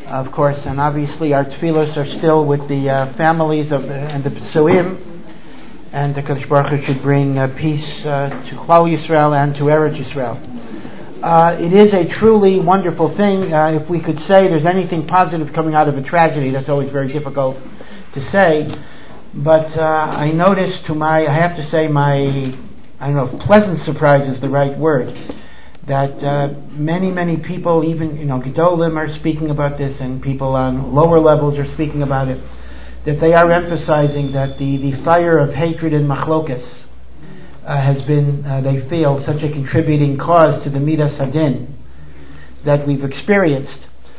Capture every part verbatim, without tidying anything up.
of course, and obviously our tefillos are still with the uh, families of the, and the Pesuim, and the Kadosh Baruch Hu should bring uh, peace uh, to Klal Yisrael and to Eretz Yisrael. Uh, it is a truly wonderful thing. Uh, if we could say there's anything positive coming out of a tragedy, that's always very difficult to say. But uh, I noticed to my, I have to say my, I don't know if pleasant surprise is the right word, that uh, many, many people, even, you know, Gedolim are speaking about this, and people on lower levels are speaking about it, that they are emphasizing that the, the fire of hatred and machlokas uh, has been, uh, they feel, such a contributing cause to the Midas Hadin that we've experienced.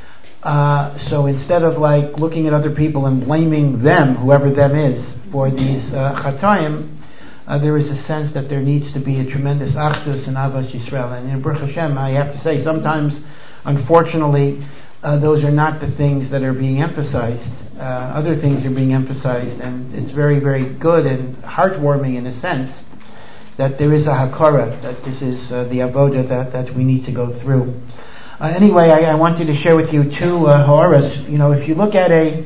Uh, so instead of like looking at other people and blaming them, whoever them is, for these uh, chatoim, Uh, there is a sense that there needs to be a tremendous achdus and avas Yisrael. And in Baruch Hashem, I have to say, sometimes, unfortunately, uh, those are not the things that are being emphasized. Uh, other things are being emphasized, and it's very, very good and heartwarming in a sense that there is a hakara, that this is uh, the avoda that, that we need to go through. Uh, anyway, I, I wanted to share with you two uh, ha'oras. You know, if you look at a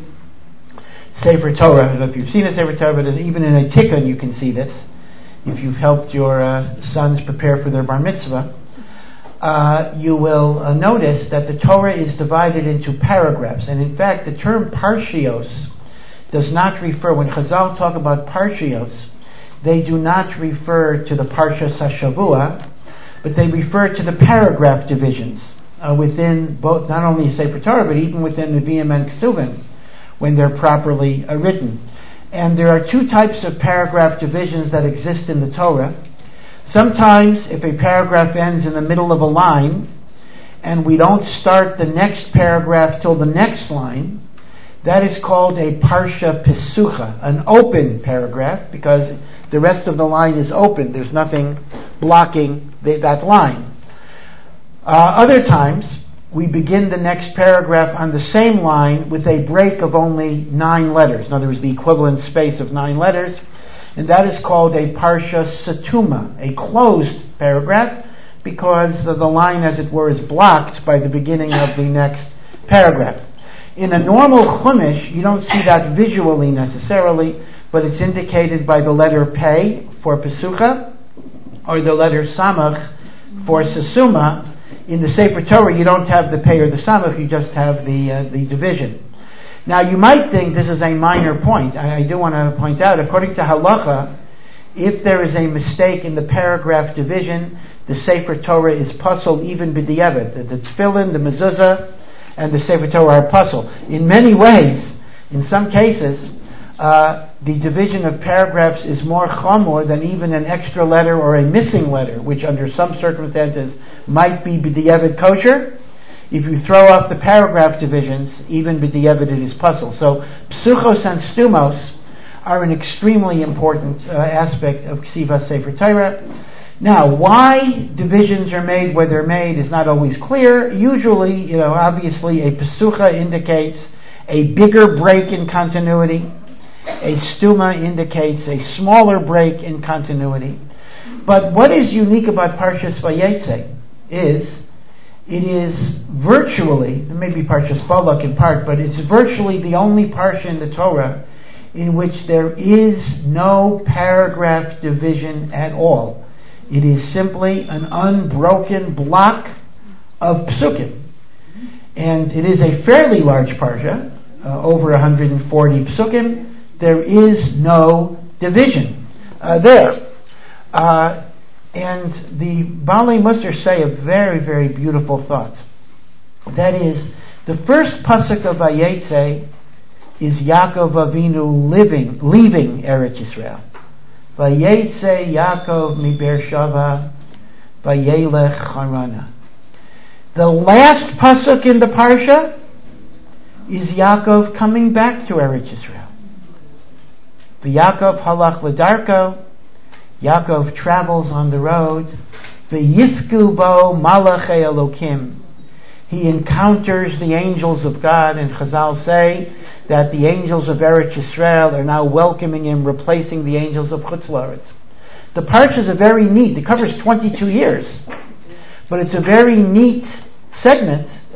Sefer Torah, I don't know if you've seen a Sefer Torah, but even in a tikkun you can see this. If you've helped your uh, sons prepare for their bar mitzvah, uh, you will uh, notice that the Torah is divided into paragraphs. And in fact, the term parshios does not refer, when Chazal talk about parshios, they do not refer to the Parshas HaShavua, but they refer to the paragraph divisions uh, within both, not only Sefer Torah, but even within Nevi'im and Ksuvim, when they're properly uh, written. And there are two types of paragraph divisions that exist in the Torah. Sometimes, if a paragraph ends in the middle of a line, and we don't start the next paragraph till the next line, that is called a parsha pesucha, an open paragraph, because the rest of the line is open. There's nothing blocking the, that line. Uh, other times, we begin the next paragraph on the same line with a break of only nine letters. In other words, the equivalent space of nine letters. And that is called a parsha satuma, a closed paragraph, because the line, as it were, is blocked by the beginning of the next paragraph. In a normal chumash, you don't see that visually necessarily, but it's indicated by the letter pei for pesucha, or the letter samach for sasuma. In the Sefer Torah, you don't have the pei or the samach, you just have the uh, the division. Now, you might think this is a minor point. I, I do want to point out, according to halacha, if there is a mistake in the paragraph division, the Sefer Torah is puzzled even b'diavad. The, the tefillin, the mezuzah, and the Sefer Torah are puzzled. In many ways, in some cases, uh, the division of paragraphs is more chamor than even an extra letter or a missing letter, which under some circumstances might be b'diavad kosher. If you throw off the paragraph divisions, even b'diavad it is puzzle. So psuchos and stumos are an extremely important uh, aspect of Ksivas Sefer Torah. Now, why divisions are made where they're made is not always clear. Usually, you know, obviously a pesucha indicates a bigger break in continuity. A stuma indicates a smaller break in continuity. But what is unique about Parshas Vayetze is it is virtually, maybe Parshas Balak in part, but it's virtually the only parsha in the Torah in which there is no paragraph division at all. It is simply an unbroken block of psukim. And it is a fairly large parsha, uh, over one hundred forty psukim. There is no division uh, there. Uh, and the Baalei Musar say a very, very beautiful thought. That is, the first pasuk of Vayetze is Yaakov Avinu living, leaving Eretz Yisrael. Vayetze Yaakov mi Beersheva, vayelech Harana. The last pasuk in the parsha is Yaakov coming back to Eretz Yisrael. V'Yaakov halach l'darko, Yaakov travels on the road. V'yifku bo malachei Elokim, he encounters the angels of God, and Chazal say that the angels of Eretz Yisrael are now welcoming him, replacing the angels of Chutz La'aretz. The parsha is a very neat, it covers twenty-two years, but it's a very neat segment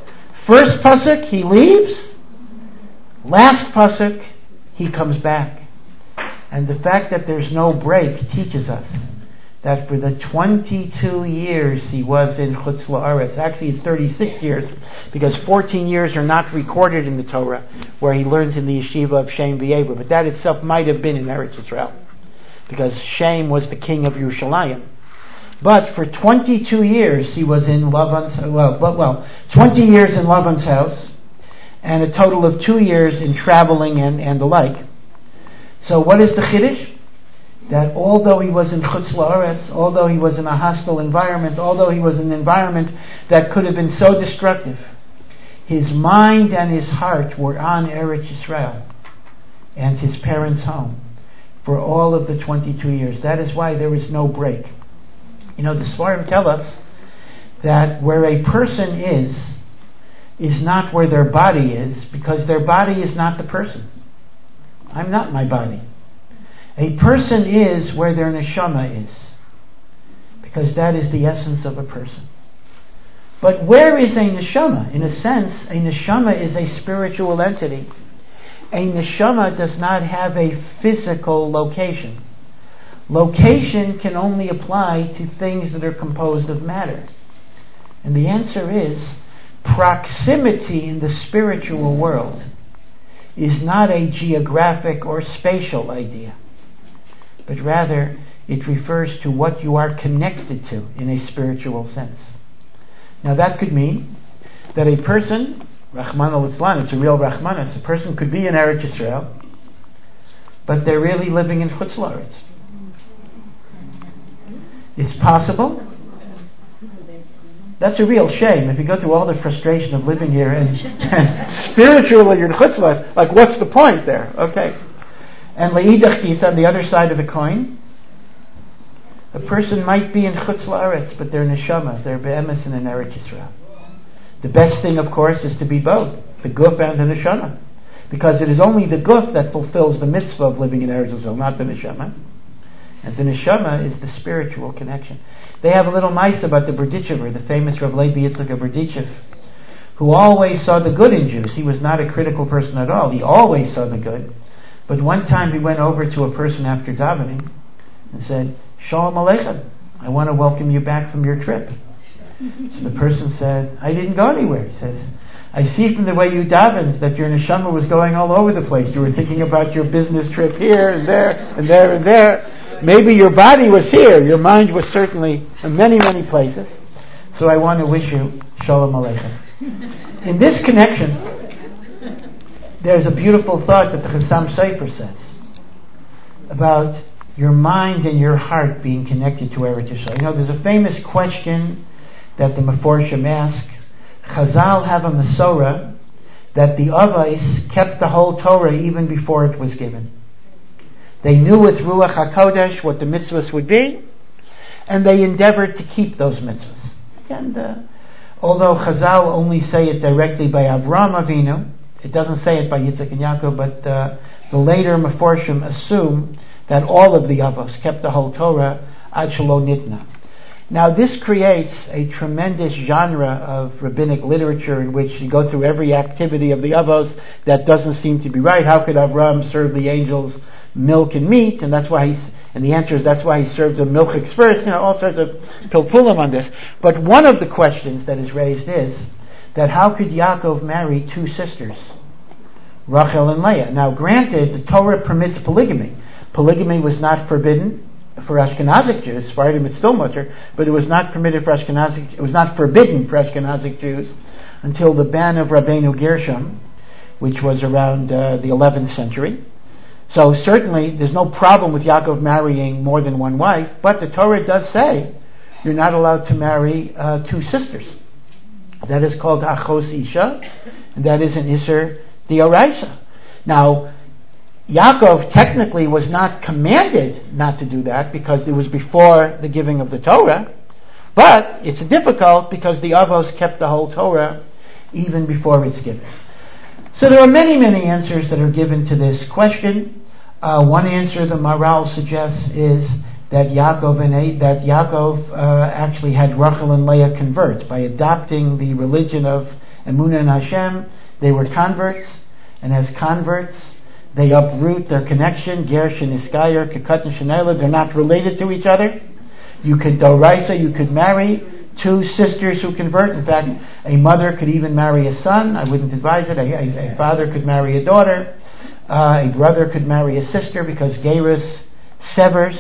First pasuk, he leaves. Last pasuk, he comes back. And the fact that there's no break teaches us that for the twenty-two years he was in Chutz La'aretz, actually it's thirty-six years, because fourteen years are not recorded in the Torah, where he learned in the yeshiva of Shem V'Yever, but that itself might have been in Eretz Yisrael, because Shem was the king of Yerushalayim. But for twenty-two years he was in Lavan's, well, but, well, twenty years in Lavan's house, and a total of two years in traveling and, and the like. So what is the Chiddush? That although he was in Chutz La'aretz, although he was in a hostile environment, although he was in an environment that could have been so destructive, his mind and his heart were on Eretz Yisrael and his parents' home for all of the twenty-two years. That is why there is no break. You know, the Sfarim tell us that where a person is, is not where their body is, because their body is not the person. I'm not my body. A person is where their neshama is, because that is the essence of a person. But where is a neshama? In a sense, a neshama is a spiritual entity. A neshama does not have a physical location. Location can only apply to things that are composed of matter. And the answer is, proximity in the spiritual world is not a geographic or spatial idea, but rather it refers to what you are connected to in a spiritual sense. Now that could mean that a person, Rahman al-Islam, it's a real Rahmanas, a person could be in Eretz Yisrael, but they're really living in Chutz La'aretz. It's possible. That's a real shame. If you go through all the frustration of living here and, and spiritually you're in Chutz La'aretz, like what's the point there? Okay. And Le'idach Kisa, on the other side of the coin, a person might be in Chutz La'aretz, but they're neshama, they're be'emes and in Eretz Yisrael. The best thing, of course, is to be both, the guf and the neshama, because it is only the guf that fulfills the mitzvah of living in Eretz Yisrael, not the neshama. And the neshama is the spiritual connection. They have a little mice about the Berdichever, the famous Rav Levi Yitzchak of Berdichev, who always saw the good in Jews. He was not a critical person at all. He always saw the good. But one time he went over to a person after davening and said, Shalom Aleichem, I want to welcome you back from your trip. So the person said, I didn't go anywhere. He says, I see from the way you davened that your neshama was going all over the place. You were thinking about your business trip here and there and there and there. Maybe your body was here. Your mind was certainly in many, many places. So I want to wish you Shalom Aleichem. In this connection, there's a beautiful thought that the Chassam Sofer says about your mind and your heart being connected to Eretz Yisrael. You know, there's a famous question that the Meforshim ask. Chazal have a Masorah that the Avos kept the whole Torah even before it was given. They knew with Ruach HaKodesh what the mitzvahs would be, and they endeavored to keep those mitzvahs. And uh, although Chazal only say it directly by Avraham Avinu, it doesn't say it by Yitzchak and Yaakov, but uh, the later Meforshim assume that all of the Avos kept the whole Torah ad shelo nitna. Now this creates a tremendous genre of rabbinic literature in which you go through every activity of the Avos that doesn't seem to be right. How could Avraham serve the angels milk and meat? And that's why he's, and the answer is that's why he served them milchiks first. You know, all sorts of pilpulim on this. But one of the questions that is raised is that how could Yaakov marry two sisters, Rachel and Leah? Now granted, the Torah permits polygamy. Polygamy was not forbidden for Ashkenazic Jews. Sephardim it's still mutter, but it was not permitted for Ashkenazic. It was not forbidden for Ashkenazic Jews until the ban of Rabbeinu Gershom, which was around uh, the eleventh century. So certainly there's no problem with Yaakov marrying more than one wife, but the Torah does say you're not allowed to marry uh, two sisters. That is called Achos Isha, and that is an Isser D'Oraisa. Now, Yaakov technically was not commanded not to do that because it was before the giving of the Torah, but it's difficult because the Avos kept the whole Torah even before it's given. So there are many, many answers that are given to this question. Uh, one answer the Maharal suggests is that Yaakov and that Yaakov uh, actually had Rachel and Leah convert by adopting the religion of Emunah in Hashem, they were converts, and as converts, they uproot their connection. Gersh and Iskayer, Kekut and Shenela, they're not related to each other. You could doraisa, you could marry two sisters who convert. In fact, a mother could even marry a son. I wouldn't advise it. A, a, a father could marry a daughter. Uh, a brother could marry a sister, because Gerus severs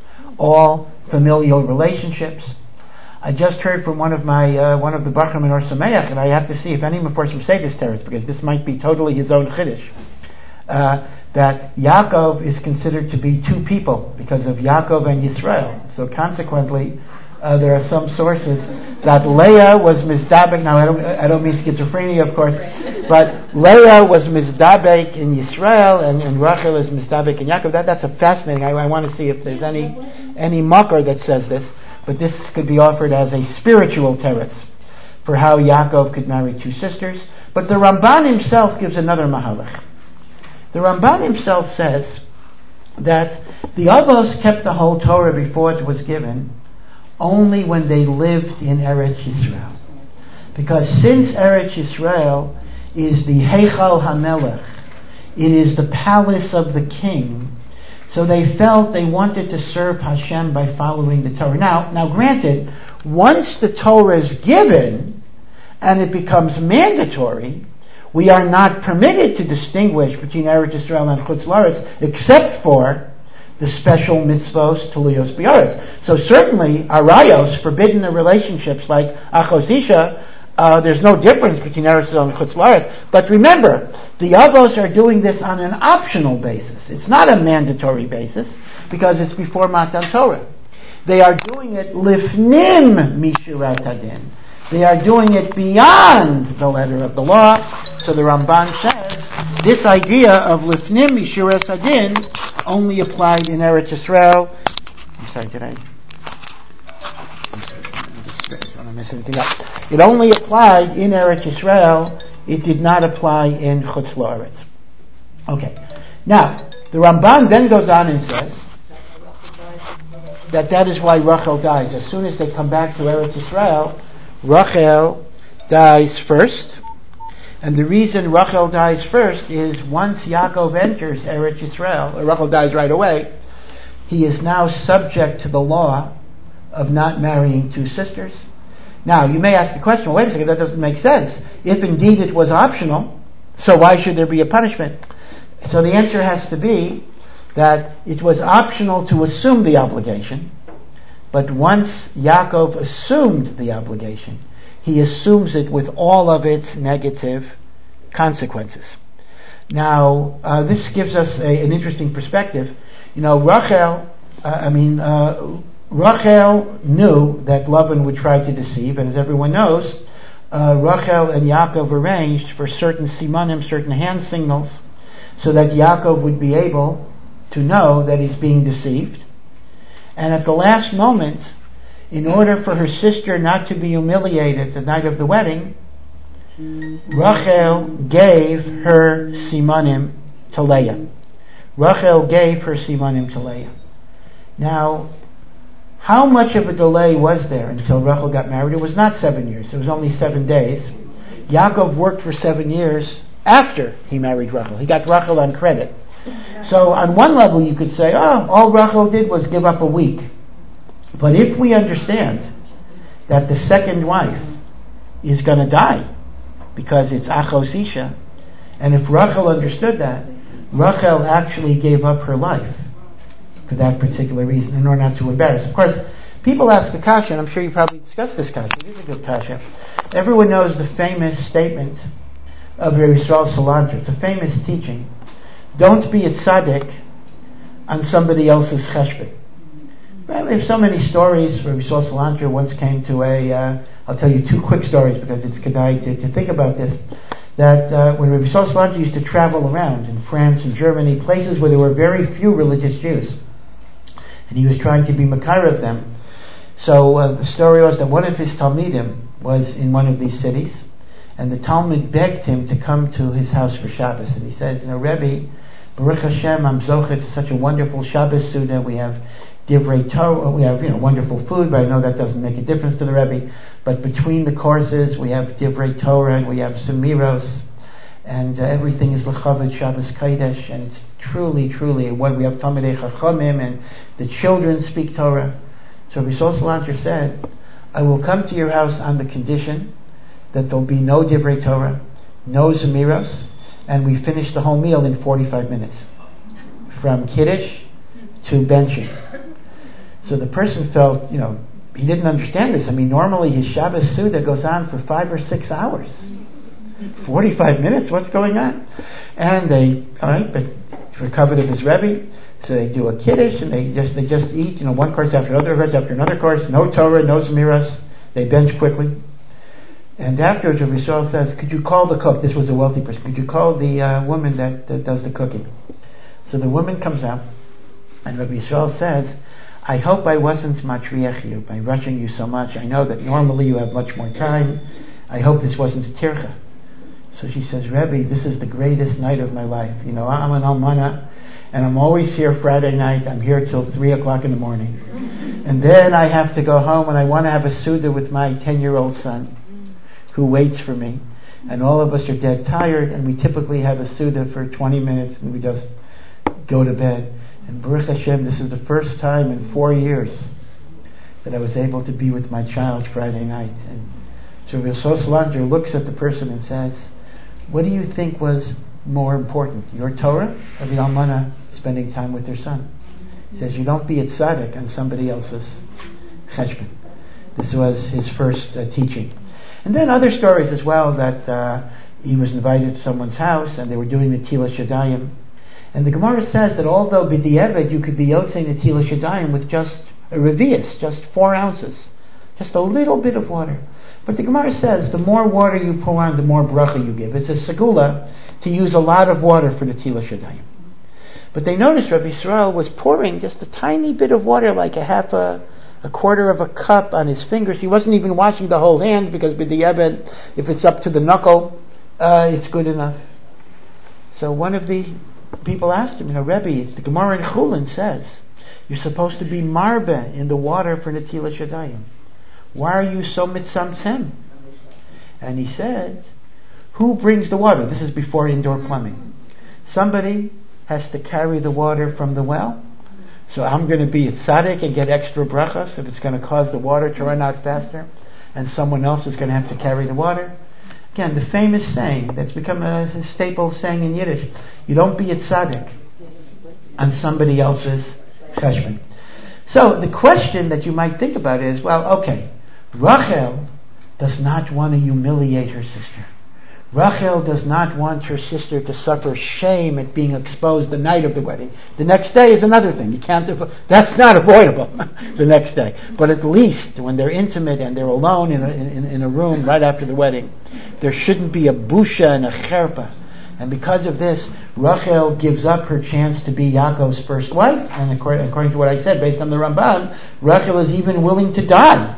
all familial relationships. I just heard from one of my uh, one of the Bachram in Or Sameach, and I have to see if any of them say this to us, because this might be totally his own chiddush. Uh, that Yaakov is considered to be two people because of Yaakov and Yisrael. So consequently, uh, there are some sources that Leah was mizdabek. Now I don't, I don't mean schizophrenia, of course, but Leah was mizdabek in Yisrael, and, and Rachel is mizdabek in Yaakov. That, that's a fascinating. I, I want to see if there's any any makar that says this, but this could be offered as a spiritual teretz for how Yaakov could marry two sisters. But the Ramban himself gives another mahalach. The Ramban himself says that the Avos kept the whole Torah before it was given only when they lived in Eretz Yisrael. Because since Eretz Yisrael is the Heichal HaMelech, it is the palace of the king, so they felt they wanted to serve Hashem by following the Torah. Now, now granted, once the Torah is given and it becomes mandatory, we are not permitted to distinguish between Eretz Yisrael and Chutz La'aretz except for the special mitzvos Tuliyos B'Aretz. So certainly, arayos, forbidden relationships like Achos Isha, uh, there's no difference between Eretz Yisrael and Chutz La'aretz. But remember, the Avos are doing this on an optional basis. It's not a mandatory basis, because it's before Matan Torah. They are doing it lifnim mishurat hadin. They are doing it beyond the letter of the law. So the Ramban says this idea of lifnim mishuras hadin only applied in Eretz Yisrael. I'm sorry, did I? I want to mess anything up. It only applied in Eretz Yisrael. It did not apply in Chutz La'aretz. Okay. Now the Ramban then goes on and says that that is why Rachel dies. As soon as they come back to Eretz Yisrael, Rachel dies first. And the reason Rachel dies first is once Yaakov enters Eretz Yisrael, or Rachel dies right away, he is now subject to the law of not marrying two sisters. Now, you may ask the question, well, wait a second, that doesn't make sense. If indeed it was optional, so why should there be a punishment? So the answer has to be that it was optional to assume the obligation, but once Yaakov assumed the obligation, he assumes it with all of its negative consequences. Now, uh, this gives us a, an interesting perspective. You know, Rachel, uh, I mean, uh, Rachel knew that Laban would try to deceive, and as everyone knows, uh, Rachel and Yaakov arranged for certain simanim, certain hand signals, so that Yaakov would be able to know that he's being deceived. And at the last moment, in order for her sister not to be humiliated the night of the wedding, Rachel gave her simanim to Leah. Rachel gave her simanim to Leah. Now, how much of a delay was there until Rachel got married? It was not seven years. It was only seven days. Yaakov worked for seven years after he married Rachel. He got Rachel on credit. So on one level you could say, oh, all Rachel did was give up a week. But if we understand that the second wife is going to die because it's Achos Isha, and if Rachel understood that, Rachel actually gave up her life for that particular reason in order not to embarrass. Of course, people ask the kasha, and I'm sure you probably discussed this kasha. It is a good kasha. Everyone knows the famous statement of Rabbi Yisrael Salanter. It's a famous teaching. Don't be a tzaddik on somebody else's cheshbon. Right? We have so many stories. Rabbi Yisrael Salanter once came to a, uh, I'll tell you two quick stories because it's kedai to, to think about this, that uh, when Rabbi Yisrael Salanter used to travel around in France and Germany, places where there were very few religious Jews, and he was trying to be makar of them. So uh, the story was that one of his talmidim was in one of these cities, and the Talmud begged him to come to his house for Shabbos. And he says, you know, Rebbe, Baruch Hashem, I'm zochet to such a wonderful Shabbos Suda. We have divrei Torah. We have, you know, wonderful food, but I know that doesn't make a difference to the Rebbe. But between the courses, we have divrei Torah and we have semiros, and uh, everything is lechavod Shabbos Kodesh, and it's truly, truly what we have Talmidei Chachamim, and the children speak Torah. So Rabbi Yisrael Salanter said, I will come to your house on the condition that there'll be no divrei Torah, no zemiros, and we finish the whole meal in forty-five minutes. From Kiddush to benching. So the person felt, you know, he didn't understand this. I mean, normally his Shabbos Suda goes on for five or six hours. forty-five minutes? What's going on? And they, alright, but for covet of his Rebbe, so they do a Kiddush, and they just, they just eat, you know, one course after another course after another course, no Torah, no Zemiras, they bench quickly. And afterwards, Rabbi Yisrael says, could you call the cook? This was a wealthy person. Could you call the uh, woman that, that does the cooking? So the woman comes out, and Rabbi Yisrael says, I hope I wasn't matriach you by rushing you so much. I know that normally you have much more time. I hope this wasn't a tircha. So she says, Rebbe, this is the greatest night of my life. You know, I'm an almana, and I'm always here Friday night. I'm here till three o'clock in the morning. And then I have to go home, and I want to have a Suda with my ten-year-old son, who waits for me. And all of us are dead tired, and we typically have a Suda for twenty minutes, and we just go to bed. And Baruch Hashem, this is the first time in four years that I was able to be with my child Friday night. And so Rabbi Yisrael Salanter looks at the person and says, what do you think was more important, your Torah or the almana spending time with their son? He says, you don't be a tzaddik on somebody else's cheshbon. This was his first uh, teaching. And then other stories as well, that uh, he was invited to someone's house and they were doing the Tilas Yadayim. And the Gemara says that although b'di'evet you could be yotzei Netilas Yadayim with just a revius, just four ounces, just a little bit of water. But the Gemara says the more water you pour on, the more bracha you give. It's a segula to use a lot of water for Netilas Yadayim. But they noticed Rabbi Yisrael was pouring just a tiny bit of water, like a half a, a quarter of a cup on his fingers. He wasn't even washing the whole hand, because b'di'evet, if it's up to the knuckle, uh, it's good enough. So one of the people asked him, you know, Rebbe, it's the Gemara in Chulin says you're supposed to be marbe in the water for Netilas Yadayim. Why are you so mitzamtzem? And he said, who brings the water? This is before indoor plumbing. Somebody has to carry the water from the well. So I'm going to be a tzaddik and get extra brachas if it's going to cause the water to run out faster, and someone else is going to have to carry the water. Again, the famous saying that's become a, a staple saying in Yiddish, you don't be a tzaddik on somebody else's cheshbon. So the question that you might think about is, well, okay, Rachel does not want to humiliate her sister. Rachel does not want her sister to suffer shame at being exposed the night of the wedding. The next day is another thing. You can't, that's not avoidable, the next day. But at least when they're intimate and they're alone in a, in, in a room right after the wedding, there shouldn't be a busha and a cherpa. And because of this, Rachel gives up her chance to be Yaakov's first wife. And according, according to what I said, based on the Ramban, Rachel is even willing to die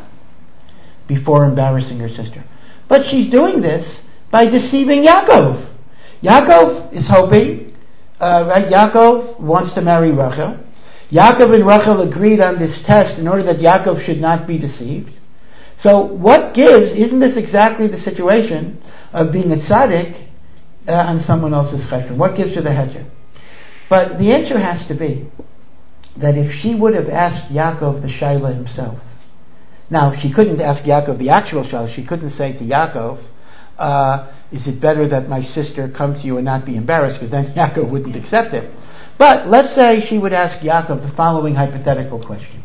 before embarrassing her sister. But she's doing this by deceiving Yaakov. Yaakov is hoping, uh, right? Yaakov wants to marry Rachel. Yaakov and Rachel agreed on this test in order that Yaakov should not be deceived. So what gives, isn't this exactly the situation of being a tzaddik uh, on someone else's cheshbon? What gives her the hedger? But the answer has to be that if she would have asked Yaakov the Shaila himself, now she couldn't ask Yaakov the actual Shaila, she couldn't say to Yaakov, Uh, is it better that my sister come to you and not be embarrassed, because then Yaakov wouldn't accept it. But let's say she would ask Yaakov the following hypothetical question.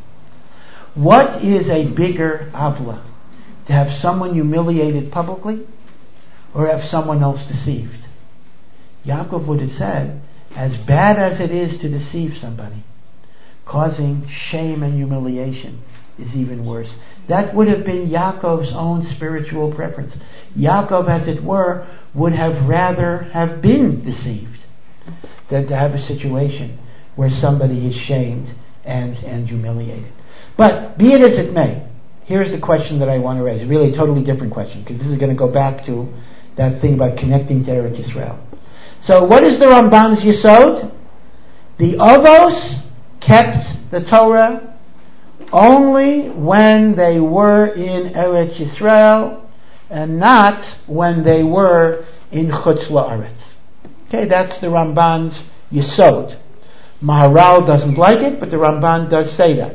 What is a bigger avla? To have someone humiliated publicly, or have someone else deceived? Yaakov would have said, as bad as it is to deceive somebody, causing shame and humiliation is even worse. That would have been Yaakov's own spiritual preference. Yaakov, as it were, would have rather have been deceived than to have a situation where somebody is shamed and, and humiliated. But be it as it may, here's the question that I want to raise. Really a totally different question, because this is going to go back to that thing about connecting to Eretz Yisrael. So what is the Rambam's Yesod? The Avos kept the Torah only when they were in Eretz Yisrael and not when they were in Chutz La'aretz. Okay, that's the Ramban's Yesod. Maharal doesn't like it, but the Ramban does say that.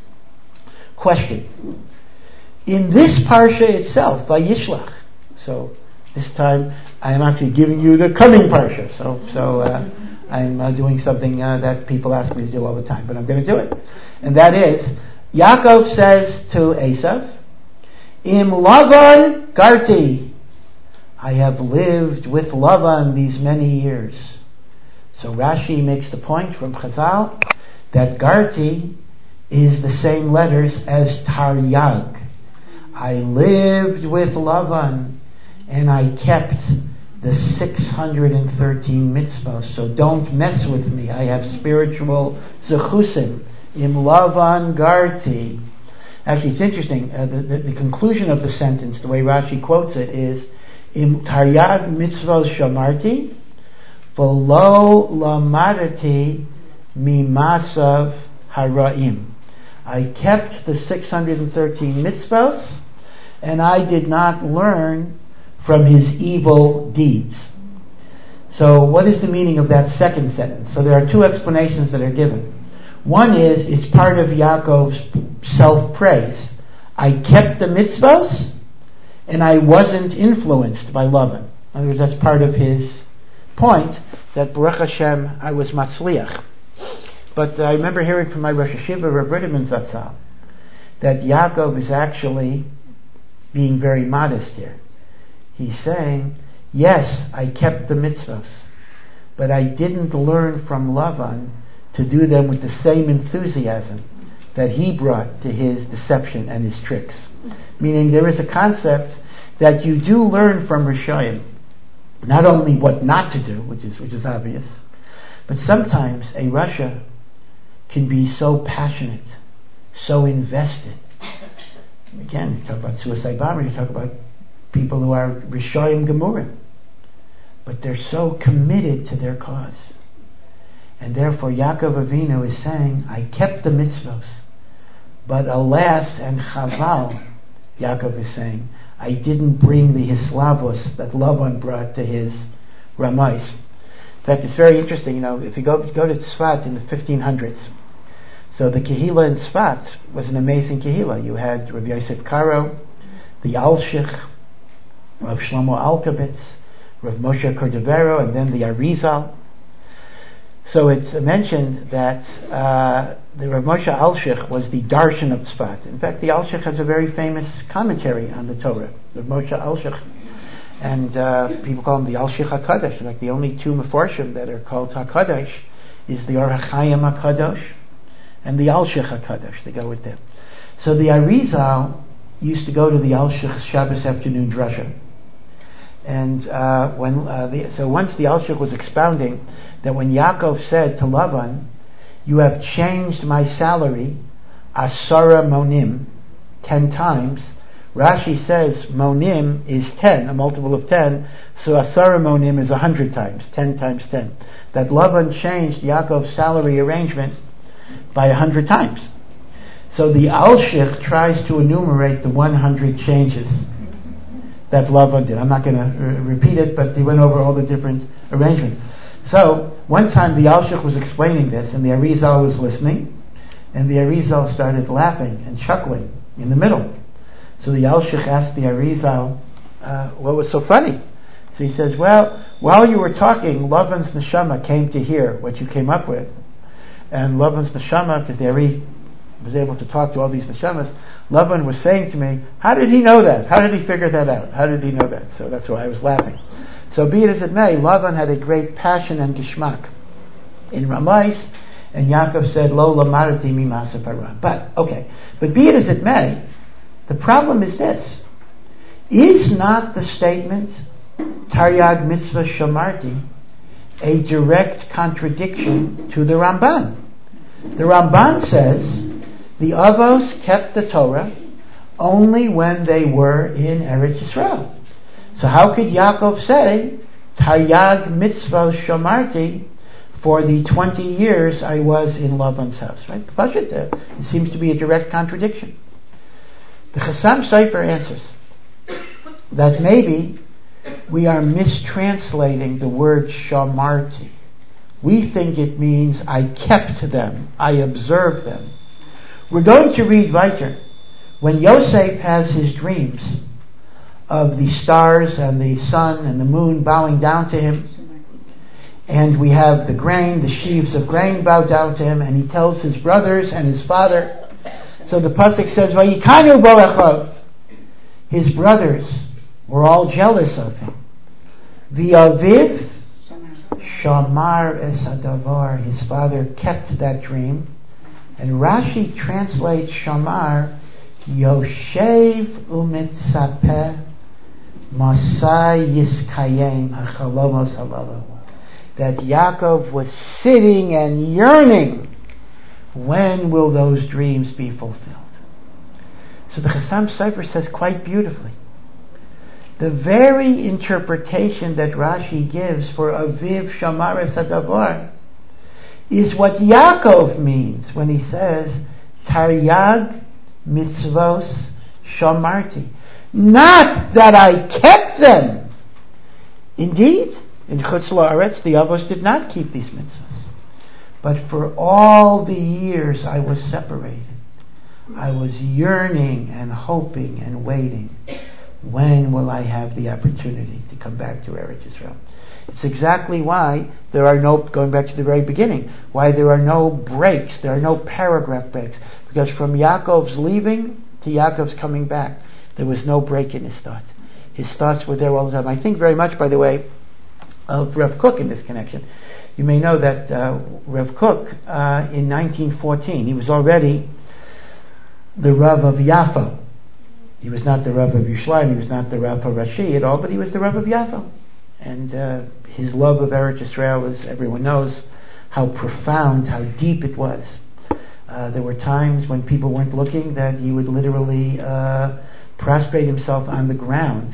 Question. In this parsha itself, Vayishlach, so this time I am actually giving you the coming parsha, so so uh, I'm uh, doing something uh, that people ask me to do all the time, but I'm going to do it. And that is, Yaakov says to Esav, Im Lavan Garti, I have lived with Lavan these many years. So Rashi makes the point from Chazal that Garti is the same letters as Taryag. I lived with Lavan and I kept the six hundred thirteen mitzvahs. So don't mess with me. I have spiritual zechusim. Im Lavan Garti. Actually, it's interesting. Uh, the, the, the conclusion of the sentence, the way Rashi quotes it, is Im Taryag mitzvahs shamarti v'lo lamadati mimasav haraim. I kept the six hundred thirteen mitzvahs and I did not learn from his evil deeds. So what is the meaning of that second sentence? So there are two explanations that are given. One is, it's part of Yaakov's self-praise. I kept the mitzvahs and I wasn't influenced by Lavan. In other words, that's part of his point, that Baruch Hashem, I was matzliach. But I remember hearing from my Rosh Hashiva, Reb Ritterman Zatzal, that Yaakov is actually being very modest here. He's saying, yes, I kept the mitzvahs, but I didn't learn from Lavan to do them with the same enthusiasm that he brought to his deception and his tricks. Meaning there is a concept that you do learn from Rishayim, not only what not to do, which is which is obvious, but sometimes a Rasha can be so passionate, so invested. Again, you talk about suicide bombers, you talk about people who are Rishayim Gemurim, but they're so committed to their cause. And therefore Yaakov Avinu is saying, I kept the mitzvahs, but alas and chaval, Yaakov is saying, I didn't bring the hislavos that Lavan brought to his ramais. In fact, it's very interesting, you know, if you go, go to Tzfat in the fifteen hundreds, so the Kehillah in Tzfat was an amazing Kehillah. You had Rav Yosef Karo, the Alshich, Rav Shlomo Alkabetz, Rav Moshe Cordovero, and then the Arizal. So it's mentioned that uh, the Rav Moshe Alshich was the Darshan of Tzfat. In fact, the Alshich has a very famous commentary on the Torah, Rav Moshe Alshich. And uh, people call him the Alshich HaKadosh. In fact, the only two Meforshim that are called HaKadosh is the Or HaChaim HaKadosh and the Alshich HaKadosh. They go with them. So the Arizal used to go to the Alshich Shabbos afternoon drasha. And uh, when uh, the, so once the Alshich was expounding that when Yaakov said to Lavan, you have changed my salary asara monim, ten times, Rashi says monim is ten, a multiple of ten, so asara monim is a hundred times, ten times ten. That Lavan changed Yaakov's salary arrangement by a hundred times. So the Alshich tries to enumerate the one hundred changes that Lavan did. I'm not going to r- repeat it, but he went over all the different arrangements. So, one time the Alshich was explaining this, and the Arizal was listening, and the Arizal started laughing and chuckling in the middle. So the Alshich asked the Arizal, uh, what was so funny? So he says, well, while you were talking, Lavan's neshama came to hear what you came up with. And Lavan's neshama, because the Ari was able to talk to all these neshamas, Lavan was saying to me, how did he know that? How did he figure that out? How did he know that? So that's why I was laughing. So be it as it may, Lavan had a great passion and gishmak in Ramais, and Yaakov said, Lo lamarati mimasaf haram. But, okay, but be it as it may, the problem is this. Is not the statement, Taryag mitzvah shamarti, a direct contradiction to the Ramban? The Ramban says, the Avos kept the Torah only when they were in Eretz Yisrael. So how could Yaakov say, Taryag mitzvah shamarti, for the twenty years I was in Lavan's house. Right? It seems to be a direct contradiction. The Chassam Sofer answers that maybe we are mistranslating the word shamarti. We think it means I kept them, I observed them. We're going to read weiter. When Yosef has his dreams of the stars and the sun and the moon bowing down to him, and we have the grain, the sheaves of grain bow down to him, and he tells his brothers and his father. So the pasuk says, "Vayikanu bo echav." His brothers were all jealous of him. V'aviv shamar es hadavar. His father kept that dream, and Rashi translates shamar Yoshev umitzapeh masai yiskayem hachalomos halalu. That Yaakov was sitting and yearning, when will those dreams be fulfilled? So the Chassam Sofer says quite beautifully, the very interpretation that Rashi gives for Aviv Shamar es hadavar is what Yaakov means when he says Taryag mitzvos shamarti. Not that I kept them. Indeed, in Chutz La'aretz, the Avos did not keep these mitzvahs. But for all the years I was separated, I was yearning and hoping and waiting. When will I have the opportunity to come back to Eretz Yisrael? It's exactly why there are no, going back to the very beginning, why there are no breaks, there are no paragraph breaks. Because from Yaakov's leaving to Yaakov's coming back, there was no break in his thoughts. His thoughts were there all the time. I think very much, by the way, of Rav Kook in this connection. You may know that uh, Rav Kook, uh, in nineteen fourteen, he was already the Rav of Yaffo. He was not the Rav of Yerushalayim, he was not the Rav of Rashi at all, but he was the Rav of Yaffo. And uh, his love of Eretz Yisrael, as everyone knows, how profound, how deep it was. Uh, there were times when people weren't looking that he would literally uh, prostrate himself on the ground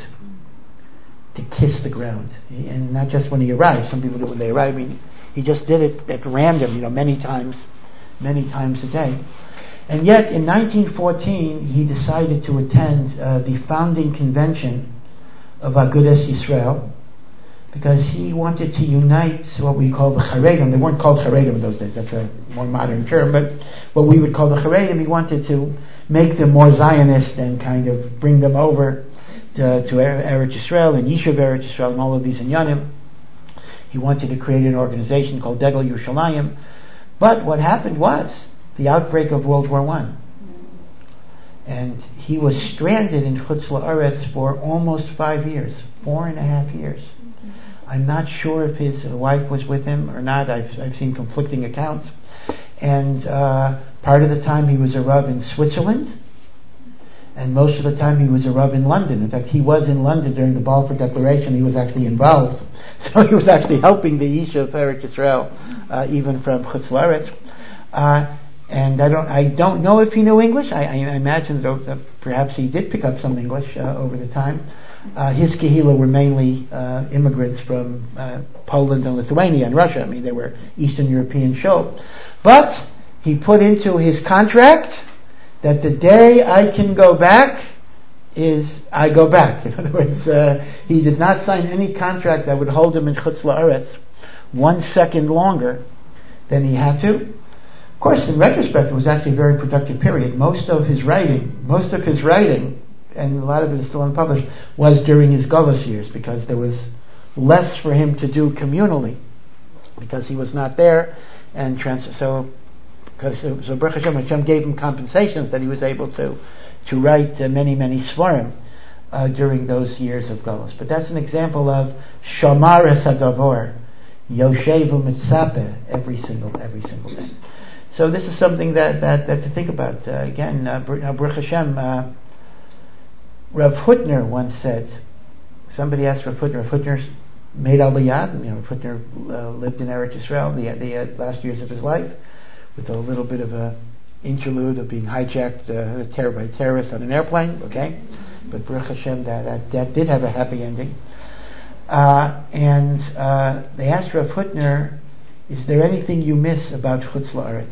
to kiss the ground. He, and not just when he arrived. Some people do it when they arrive. I mean, he just did it at random, you know, many times, many times a day. And yet, in nineteen fourteen, he decided to attend uh, the founding convention of Agudas Yisrael, because he wanted to unite what we call the Charedim. They weren't called Charedim in those days, that's a more modern term, but what we would call the Charedim, he wanted to make them more Zionist and kind of bring them over to, to Eretz Yisrael and Yishuv Eretz Yisrael and all of these inyanim. He wanted to create an organization called Degel Yerushalayim. But what happened was the outbreak of World War One. And he was stranded in Chutz La'aretz for almost five years, four and a half years. I'm not sure if his wife was with him or not. I've, I've seen conflicting accounts. And uh, part of the time he was a Rav in Switzerland, and most of the time he was a Rav in London. In fact, he was in London during the Balfour Declaration. He was actually involved. So he was actually helping the Yishuv of Eretz Yisrael, uh, even from Chutz La'aretz. Uh, and I don't, I don't know if he knew English. I, I imagine that uh, perhaps he did pick up some English uh, over the time. Uh, his Kehillah were mainly uh, immigrants from uh, Poland and Lithuania and Russia. I mean, they were Eastern European show. But he put into his contract that the day I can go back is I go back. In other words, uh, he did not sign any contract that would hold him in Chutz La'aretz one second longer than he had to. Of course, in retrospect, it was actually a very productive period. Most of his writing, most of his writing, and a lot of it is still unpublished, was during his Gullus years, because there was less for him to do communally, because he was not there, and trans- so because so Baruch Hashem, Hashem gave him compensations that he was able to to write uh, many many svarim uh, during those years of Gullus. But that's an example of Shamar es hadavor, Yoshev u'mitzapeh, every single every single day. So this is something that that, that to think about. Uh, again, uh, Baruch Hashem. Uh, Rav Hutner once said, somebody asked Rav Hutner, Rav Hutner made Aliyah, you know, Rav Hutner uh, lived in Eretz Yisrael the, the uh, last years of his life, with a little bit of a interlude of being hijacked uh, terror by terrorists on an airplane, okay? But Baruch Hashem, that, that, that did have a happy ending. Uh, and uh, they asked Rav Hutner is there anything you miss about Chutz La'aretz?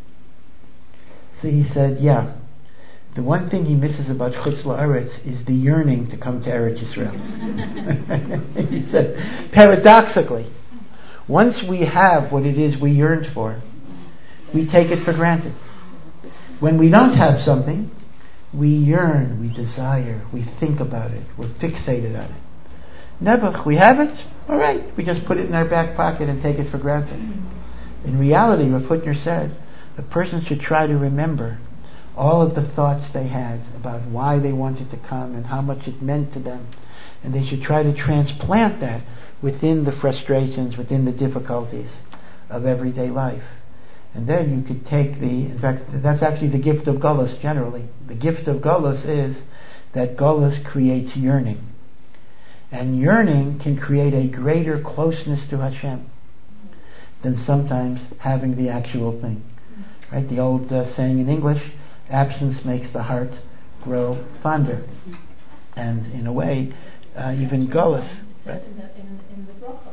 So he said, yeah. The one thing he misses about Chutz La'aretz is the yearning to come to Eretz Yisrael. He said, paradoxically, once we have what it is we yearned for, we take it for granted. When we don't have something, we yearn, we desire, we think about it, we're fixated on it. Nebuch, we have it, alright, we just put it in our back pocket and take it for granted. In reality, Rav Hutner said, a person should try to remember all of the thoughts they had about why they wanted to come and how much it meant to them. And they should try to transplant that within the frustrations, within the difficulties of everyday life. And then you could take the, in fact, that's actually the gift of Golus generally. The gift of Golus is that Golus creates yearning. And yearning can create a greater closeness to Hashem than sometimes having the actual thing. Right? The old uh, saying in English, absence makes the heart grow fonder. And in a way, uh, even Golus. Right? In the, in, in the bracha,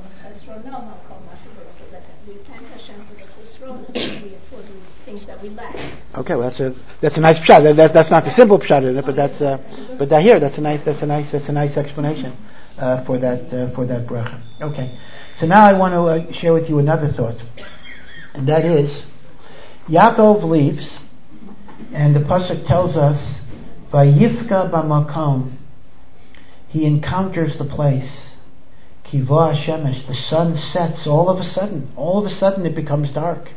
we thank Hashem for the chesronos for the things that we lack. Okay, well that's a that's a nice pshat. That, that, that's not the simple pshat in it, but that's uh, but that here that's a nice that's a nice that's a nice explanation uh, for that uh, for that bracha. Okay, so now I want to uh, share with you another thought, and that is Yaakov leaves, and the pasuk tells us Vayifka b'makom. He encounters the place. Kiva Hashemesh, the sun sets all of a sudden. All of a sudden it becomes dark.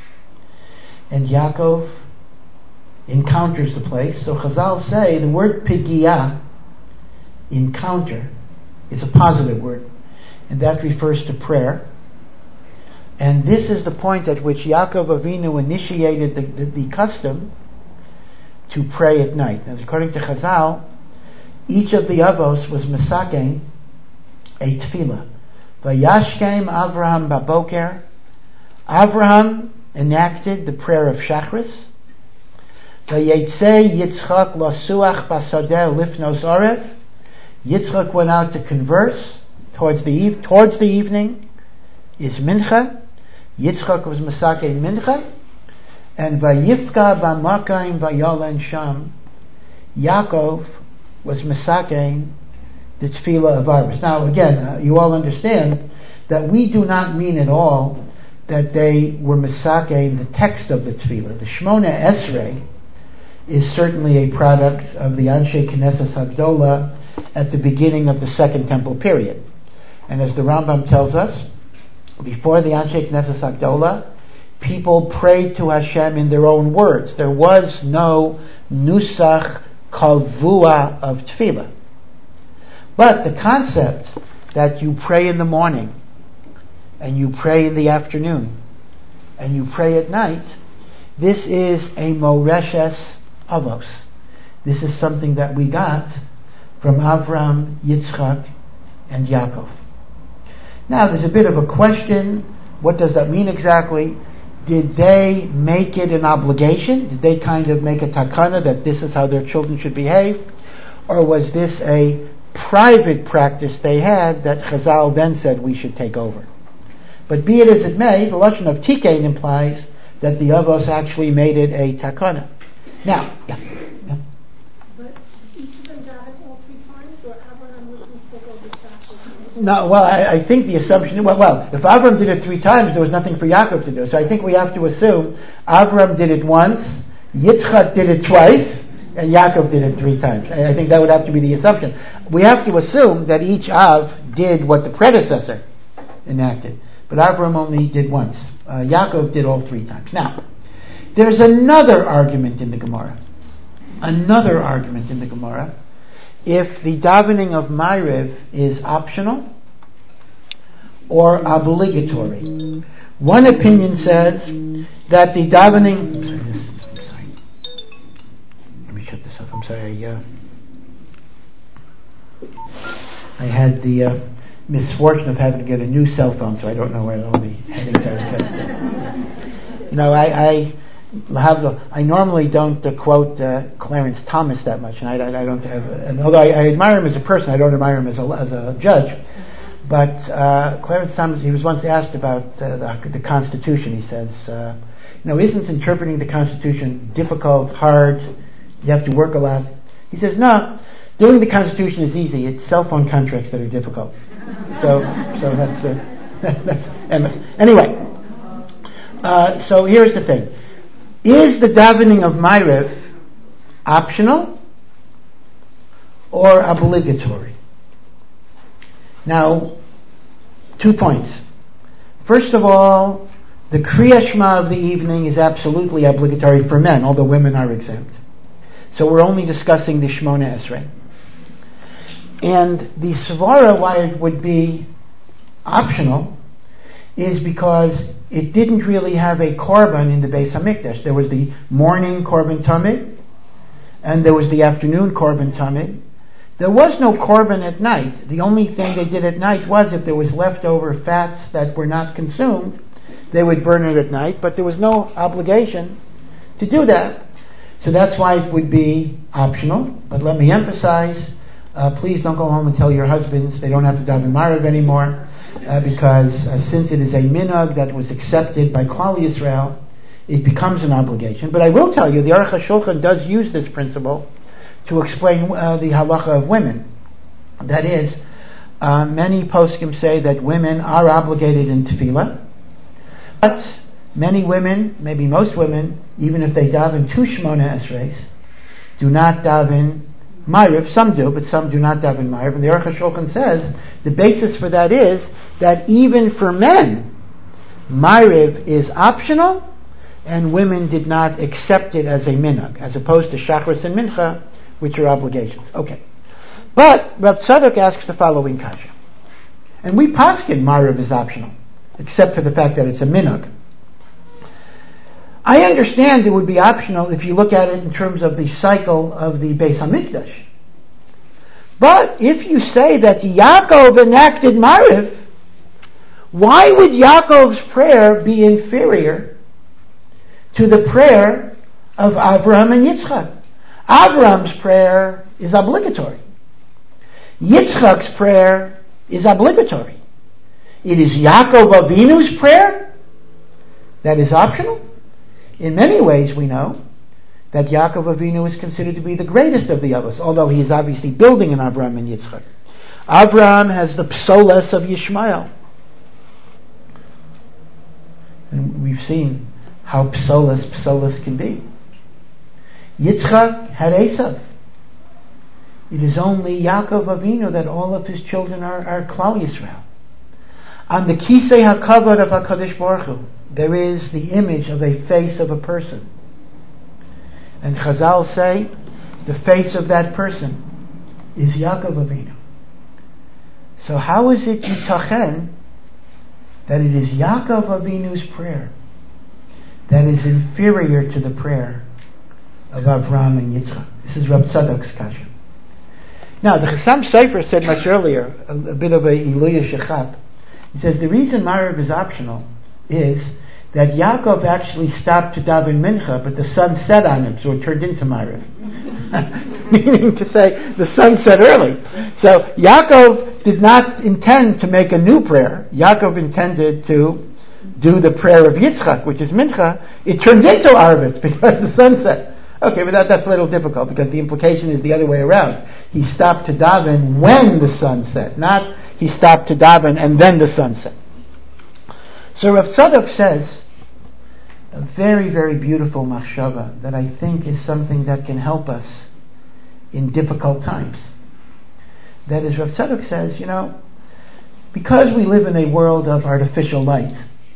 And Yaakov encounters the place. So Chazal say the word pigia, encounter, is a positive word. And that refers to prayer. And this is the point at which Yaakov Avinu initiated the, the, the custom to pray at night. And according to Chazal, each of the avos was mesakein a tefillah. Vayashkem Avraham baboker. Avraham enacted the prayer of Shachris. Vayetze Yitzchak lasuach basadeh lifnos arev. Yitzchak went out to converse towards the eve, towards the evening. Is mincha. Yitzchak was masakein mincha, and vayifka b'makayim vayolen sham. Yaakov was masakein the tefillah of Arbus. Now again, uh, you all understand that we do not mean at all that they were masakein the text of the tefillah. The Shmona Esrei is certainly a product of the Anshe Knesset Hagdola at the beginning of the Second Temple period. And as the Rambam tells us, before the Anshe Knesset Hagdola, people prayed to Hashem in their own words. There was no nusach kavua of tefillah. But the concept that you pray in the morning, and you pray in the afternoon, and you pray at night, this is a moreshes avos. This is something that we got from Avram, Yitzchak, and Yaakov. Now there's a bit of a question. What does that mean exactly? Did they make it an obligation? Did they kind of make a takana that this is how their children should behave? Or was this a private practice they had that Chazal then said we should take over? But be it as it may, the lashon of tikein implies that the avos actually made it a takana. Now, yeah. yeah. But each of them got it all three times, or Abraham was going to take over the No, well, I, I think the assumption, well, well, if Avram did it three times, there was nothing for Yaakov to do. So I think we have to assume Avram did it once, Yitzchak did it twice, and Yaakov did it three times. I think that would have to be the assumption. We have to assume that each Av did what the predecessor enacted. But Avram only did once. Uh, Yaakov did all three times. Now, there's another argument in the Gemara. Another argument in the Gemara. If the davening of Ma'ariv is optional or obligatory. One opinion says that the davening... I'm sorry, this, sorry. Let me shut this off. I'm sorry. I, uh, I had the uh, misfortune of having to get a new cell phone, so I don't know where all the headings are. You know, I... I Have, I normally don't uh, quote uh, Clarence Thomas that much, and I, I, I don't have. And although I, I admire him as a person, I don't admire him as a, as a judge. But uh, Clarence Thomas, he was once asked about uh, the, the Constitution. He says, uh, you know, isn't interpreting the Constitution difficult, hard, you have to work a lot? He says, no, doing the Constitution is easy. It's cell phone contracts that are difficult. So, so that's, uh, that's M S. Anyway, uh, so here's the thing. Is the davening of Ma'ariv optional or obligatory? Now, two points. First of all, the Kriya Shema of the evening is absolutely obligatory for men, although women are exempt. So we're only discussing the Shemona Esrei. And the Svara, why it would be optional, is because it didn't really have a korban in the Beis Hamikdash. There was the morning korban tamid, and there was the afternoon korban tamid. There was no korban at night. The only thing they did at night was if there was leftover fats that were not consumed, they would burn it at night, but there was no obligation to do that. So that's why it would be optional. But let me emphasize, uh, please don't go home and tell your husbands they don't have to daven Ma'ariv anymore, uh, because uh, since it is a minhag that was accepted by Klal Yisrael, it becomes an obligation. But I will tell you, the Aruch HaShulchan does use this principle to explain uh, the halacha of women. That is, uh, many poskim say that women are obligated in tefillah, but many women, maybe most women, even if they daven two Shemona Esreis, do not daven Ma'ariv. Some do, but some do not daven Ma'ariv. And the Aruch HaShulchan says the basis for that is that even for men, Ma'ariv is optional, and women did not accept it as a minhag, as opposed to Shachris and Mincha, which are obligations. Okay. But Rav Tzadok asks the following kasha. And we paskin Ma'ariv is optional, except for the fact that it's a minhag. I understand it would be optional if you look at it in terms of the cycle of the Beis Hamikdash. But if you say that Yaakov enacted Ma'ariv, why would Yaakov's prayer be inferior to the prayer of Avraham and Yitzchak? Avram's prayer is obligatory. Yitzchak's prayer is obligatory. It is Yaakov Avinu's prayer that is optional. In many ways we know that Yaakov Avinu is considered to be the greatest of the others, although he is obviously building an Avraham and Yitzchak. Avraham has the psoles of Yishmael. And we've seen how psoles psoles can be. Yitzchak had Esav. It is only Yaakov Avinu that all of his children are, are Klal Yisrael. On the Kisei HaKavod of HaKadosh Baruch Hu, there is the image of a face of a person. And Chazal say, the face of that person is Yaakov Avinu. So how is it Yitachen that it is Yaakov Avinu's prayer that is inferior to the prayer of Avraham and Yitzchak? This is Rab Tzadok's kasha. Now, the Chassam Sofer said much earlier, a, a bit of a Iluya Shechab. He says the reason Ma'ariv is optional is that Yaakov actually stopped to daven Mincha, but the sun set on him, so it turned into Ma'ariv. Meaning to say, the sun set early. So Yaakov did not intend to make a new prayer. Yaakov intended to do the prayer of Yitzchak, which is Mincha. It turned into Arvitz because the sun set. Okay, but that, that's a little difficult because the implication is the other way around. He stopped to daven when the sun set, not he stopped to daven and then the sun set. So Rav Tzadok says a very, very beautiful machshava that I think is something that can help us in difficult times. That is, Rav Tzadok says, you know, because we live in a world of artificial light,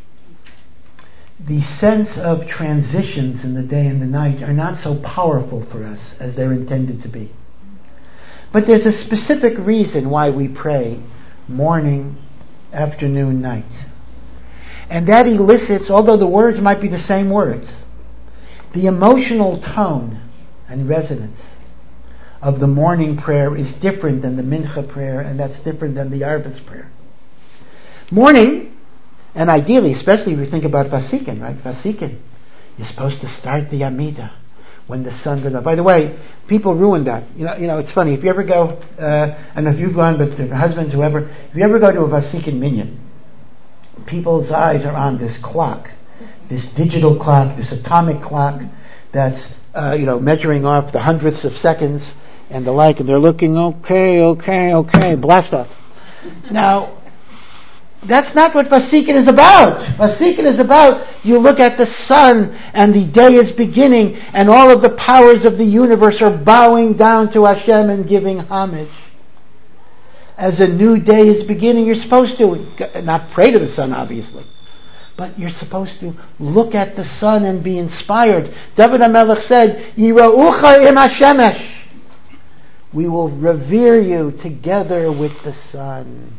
the sense of transitions in the day and the night are not so powerful for us as they're intended to be. But there's a specific reason why we pray morning, afternoon, night. And that elicits, although the words might be the same words, the emotional tone and resonance of the morning prayer is different than the Mincha prayer, and that's different than the Arvitz prayer. Morning, and ideally, especially if you think about Vasikin, right? Vasikin, you're supposed to start the Amida when the sun goes up. By the way, people ruin that. You know, you know, it's funny. If you ever go, uh, I don't know if you've gone, but your husbands, whoever, if you ever go to a Vasikin minyan, people's eyes are on this clock, this digital clock, this atomic clock that's, uh, you know, measuring off the hundredths of seconds and the like, and they're looking, okay, okay, okay, blast off. Now, that's not what Vasikin is about. Vasikin is about, you look at the sun and the day is beginning and all of the powers of the universe are bowing down to Hashem and giving homage. As a new day is beginning, you're supposed to, not pray to the sun obviously, but you're supposed to look at the sun and be inspired. David HaMelech said, Yira'ucha im HaShemesh. We will revere you together with the sun.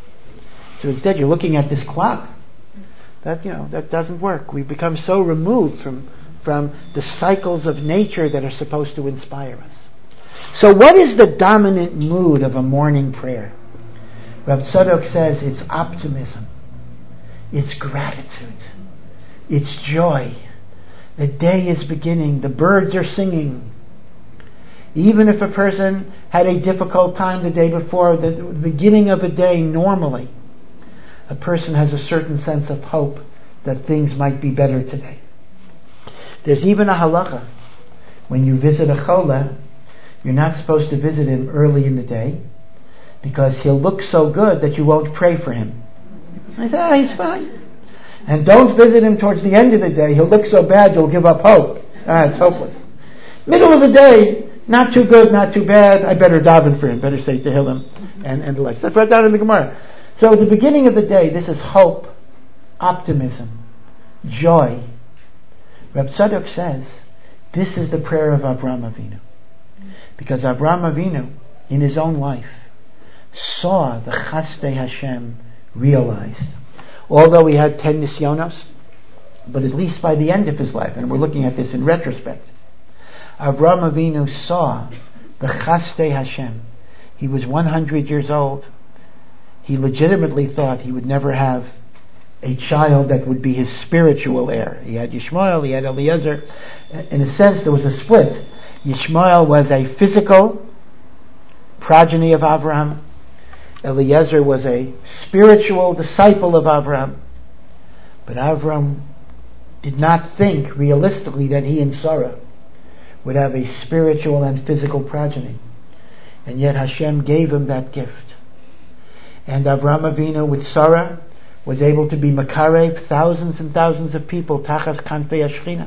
So instead you're looking at this clock. That, you know, that doesn't work. We've become so removed from, from the cycles of nature that are supposed to inspire us. So what is the dominant mood of a morning prayer? Rav Tzadok says it's optimism. It's gratitude. It's joy. The day is beginning. The birds are singing. Even if a person had a difficult time the day before, the beginning of a day normally, a person has a certain sense of hope that things might be better today. There's even a halacha. When you visit a chola, you're not supposed to visit him early in the day because he'll look so good that you won't pray for him. I said, ah, he's fine. And don't visit him towards the end of the day. He'll look so bad you'll give up hope. Ah, it's hopeless. Middle of the day, not too good, not too bad. I better daven for him. Better say Tehillim and, and the like. That's right down in the Gemara. So at the beginning of the day, this is hope, optimism, joy. Reb Tzadok says, this is the prayer of Avraham Avinu. Because Avraham Avinu, in his own life, saw the Chasdei Hashem realized. Although he had ten nisyonos, but at least by the end of his life, and we're looking at this in retrospect, Avraham Avinu saw the Chasdei Hashem. He was one hundred years old. He legitimately thought he would never have a child that would be his spiritual heir. He had Yishmael, he had Eliezer. In a sense, there was a split. Yishmael was a physical progeny of Avraham. Eliezer was a spiritual disciple of Avraham. But Avraham did not think realistically that he and Sarah would have a spiritual and physical progeny. And yet Hashem gave him that gift. And Avraham Avinu with Sarah was able to be makarev thousands and thousands of people, tachas kanfei Shechina.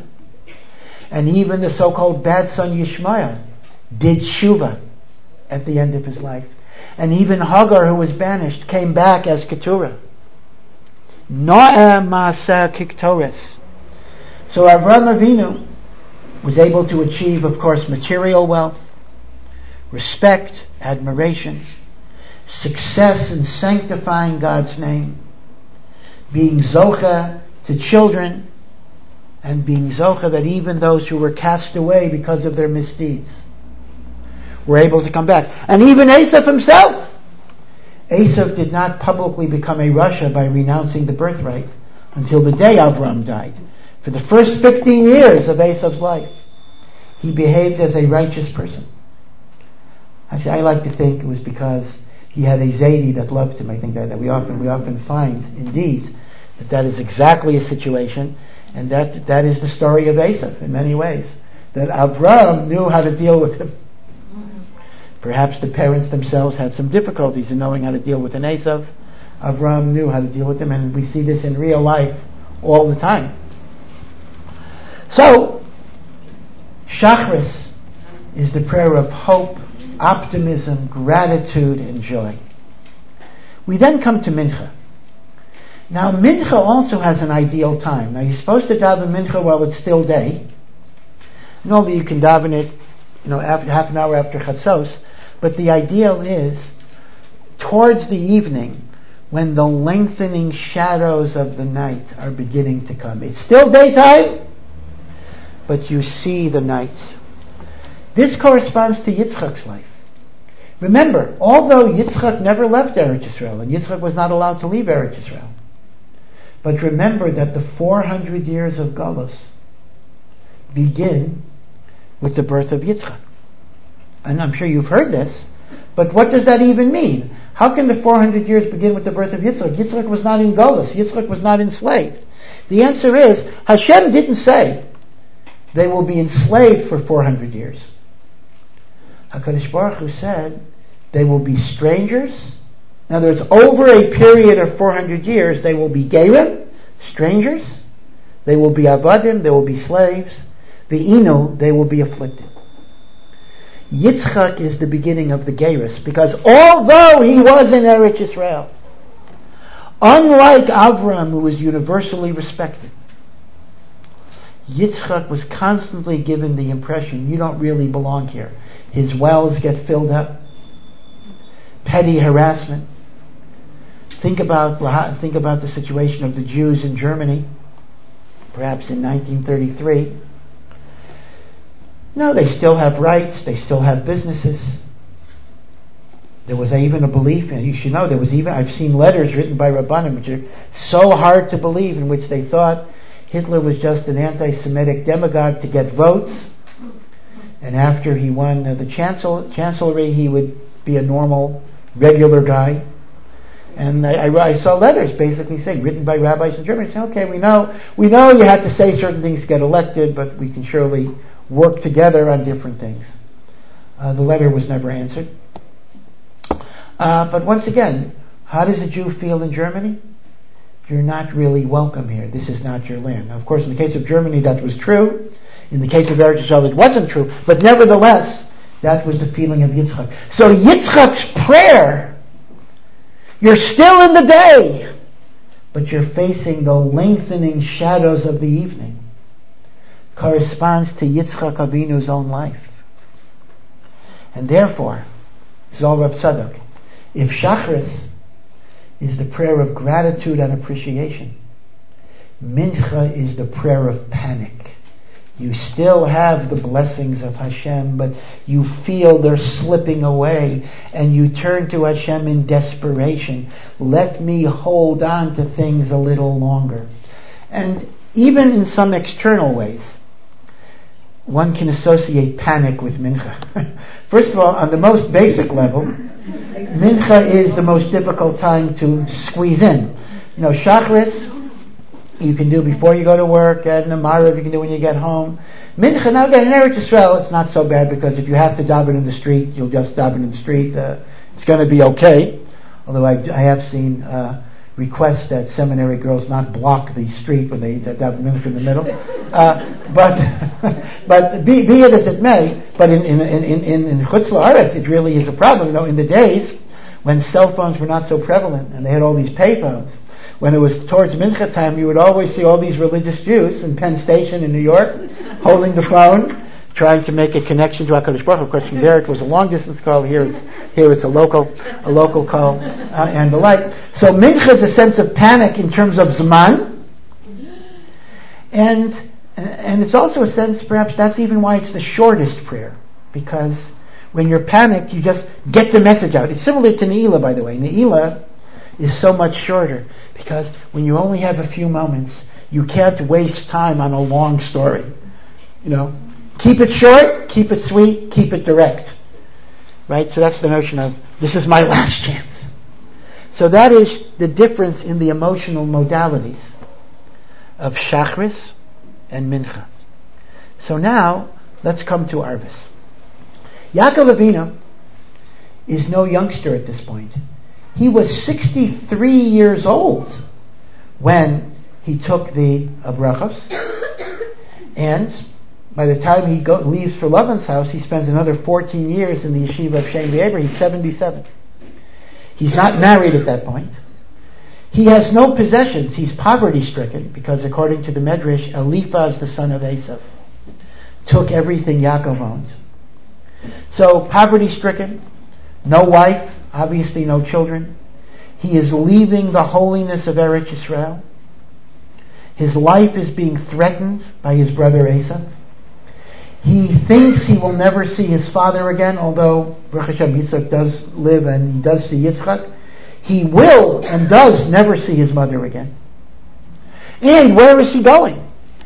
And even the so-called bad son Yishmael did tshuva at the end of his life. And even Hagar, who was banished, came back as Keturah. Noah Maaseh Kiktores. So Avraham Avinu was able to achieve, of course, material wealth, respect, admiration, success in sanctifying God's name, being zocha to children, and being zocha that even those who were cast away because of their misdeeds were able to come back. And even Esav himself. Esav did not publicly become a Rasha by renouncing the birthright until the day Avram died. For the first fifteen years of Esav's life, he behaved as a righteous person. Actually, I like to think it was because he had a Zaidi that loved him. I think that, that we often we often find, indeed, that that is exactly a situation, and that that is the story of Esav in many ways. That Avram knew how to deal with him. Perhaps the parents themselves had some difficulties in knowing how to deal with an Esav. Avram knew how to deal with them, and we see this in real life all the time. So, Shachris is the prayer of hope, optimism, gratitude, and joy. We then come to Mincha. Now, Mincha also has an ideal time. Now, you're supposed to daven Mincha while it's still day. Normally, you can daven it, you know, after, half an hour after Chatzos. But the ideal is towards the evening, when the lengthening shadows of the night are beginning to come. It's still daytime, but you see the night. This corresponds to Yitzchak's life. Remember, although Yitzchak never left Eretz Yisrael, and Yitzchak was not allowed to leave Eretz Yisrael, but remember that the four hundred years of Galus begin with the birth of Yitzchak. And I'm sure you've heard this, but what does that even mean? How can the four hundred years begin with the birth of Yitzchak? Yitzchak was not in Golus. Yitzchak was not enslaved. The answer is, Hashem didn't say they will be enslaved for four hundred years. HaKadosh Baruch Hu said they will be strangers. In other words, over a period of four hundred years, they will be Gerim, strangers. They will be Avadim, they will be slaves. The Inu, they will be afflicted. Yitzchak is the beginning of the Geirus, because although he was in Eretz Yisrael, unlike Avram, who was universally respected, Yitzchak was constantly given the impression, you don't really belong here. His wells get filled up. Petty harassment. Think about, think about the situation of the Jews in Germany, perhaps in nineteen thirty-three. No, they still have rights, they still have businesses. There was even a belief, and you should know, there was even, I've seen letters written by Rabbanim which are so hard to believe, in which they thought Hitler was just an anti-Semitic demagogue to get votes, and after he won uh, the chancel, chancellery, he would be a normal, regular guy. And I, I, I saw letters basically saying, written by rabbis in Germany, saying, okay, we know, we know you had to say certain things to get elected, but we can surely work together on different things. Uh, the letter was never answered. Uh, but once again, how does a Jew feel in Germany? You're not really welcome here. This is not your land. Now, of course, in the case of Germany, that was true. In the case of Eretz Yisrael, it wasn't true. But nevertheless, that was the feeling of Yitzchak. So Yitzchak's prayer, you're still in the day, but you're facing the lengthening shadows of the evening, corresponds to Yitzchak Avinu's own life. And therefore, this is all Rab Tzadok, if Shachris is the prayer of gratitude and appreciation, Mincha is the prayer of panic. You still have the blessings of Hashem, but you feel they're slipping away, and you turn to Hashem in desperation. Let me hold on to things a little longer. And even in some external ways, one can associate panic with Mincha. First of all, on the most basic level, Mincha is the most difficult time to squeeze in. You know, Shachris, you can do before you go to work, and the Marav you can do when you get home. Mincha, now again, in Eretz Yisrael, it's not so bad, because if you have to daven in the street, you'll just daven in the street. Uh, it's going to be okay. Although I, I have seen uh, requests that seminary girls not block the street when they daven Mincha in the middle. Uh, but but be, be it as it may, but in in in in, in Chutz La'aretz, it really is a problem. You know, in the days when cell phones were not so prevalent, and they had all these pay phones, when it was towards Mincha time, you would always see all these religious Jews in Penn Station in New York holding the phone, trying to make a connection to HaKadosh Baruch Hu. Of course, from there it was a long distance call. Here it's here it's a local a local call uh, and the like. So Mincha is a sense of panic in terms of Zman, and and it's also a sense, perhaps that's even why it's the shortest prayer, because when you're panicked, you just get the message out. It's similar to Ne'ilah, by the way. Ne'ilah is so much shorter, because when you only have a few moments, you can't waste time on a long story. You know, keep it short, keep it sweet, keep it direct. Right? So that's the notion of, this is my last chance. So that is the difference in the emotional modalities of Shachris and Mincha. So now, let's come to Arvis. Yaakov Avinu is no youngster at this point. He was sixty-three years old when he took the brachos, and by the time he go, leaves for Lavan's house, he spends another fourteen years in the yeshiva of Shem V'Eber. He's seventy-seven. He's not married at that point. He has no possessions. He's poverty-stricken, because according to the Medrash, Eliphaz, the son of Esav, took everything Yaakov owned. So, poverty-stricken, no wife, obviously no children. He is leaving the holiness of Eretz Yisrael. His life is being threatened by his brother Esav. He thinks he will never see his father again, although Baruch Hashem Yitzchak does live and he does see Yitzchak. He will and does never see his mother again. And where is he going?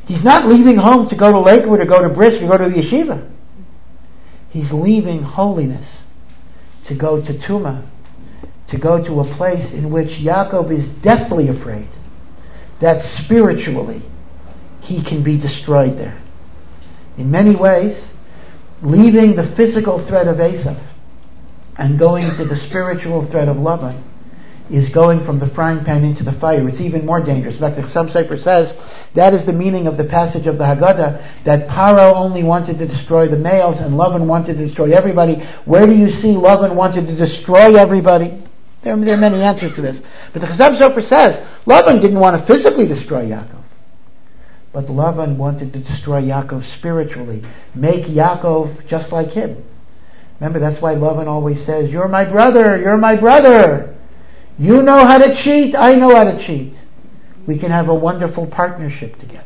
He's not leaving home to go to Lakewood or go to Brisk or go to Yeshiva. He's leaving holiness to go to Tumah, to go to a place in which Yaakov is deathly afraid that spiritually he can be destroyed there. In many ways, leaving the physical threat of Esav and going to the spiritual threat of Laban is going from the frying pan into the fire. It's even more dangerous. In fact, the Chassam Sofer says that is the meaning of the passage of the Haggadah, that Paro only wanted to destroy the males and Laban wanted to destroy everybody. Where do you see Laban wanted to destroy everybody? There, there are many answers to this. But the Chassam Sofer says Laban didn't want to physically destroy Yaakov. But Laban wanted to destroy Yaakov spiritually. Make Yaakov just like him. Remember, that's why Laban always says, you're my brother, you're my brother. You know how to cheat, I know how to cheat. We can have a wonderful partnership together.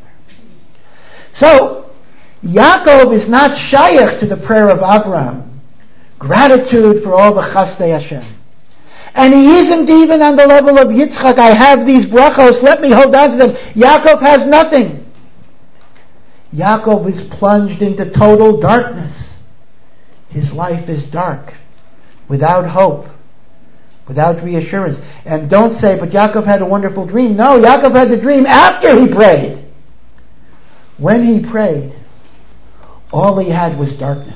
So, Yaakov is not shayach to the prayer of Abraham. Gratitude for all the chasdei Hashem. And he isn't even on the level of Yitzchak, I have these brachos, let me hold on to them. Yaakov has nothing. Yaakov is plunged into total darkness. His life is dark, without hope, without reassurance. And don't say, but Yaakov had a wonderful dream. No, Yaakov had the dream after he prayed. When he prayed, all he had was darkness.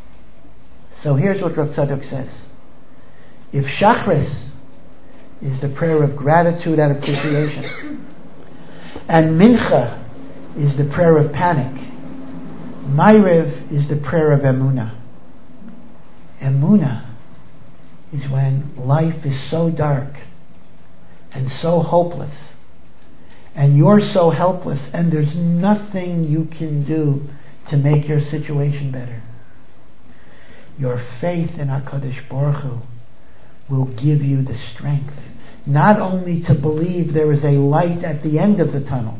So here's what Rav Tzadok says. If Shachris is the prayer of gratitude and appreciation, and Mincha is the prayer of panic, Ma'ariv is the prayer of Emunah. Emunah is when life is so dark and so hopeless and you're so helpless and there's nothing you can do to make your situation better. Your faith in HaKadosh Baruch Hu will give you the strength not only to believe there is a light at the end of the tunnel,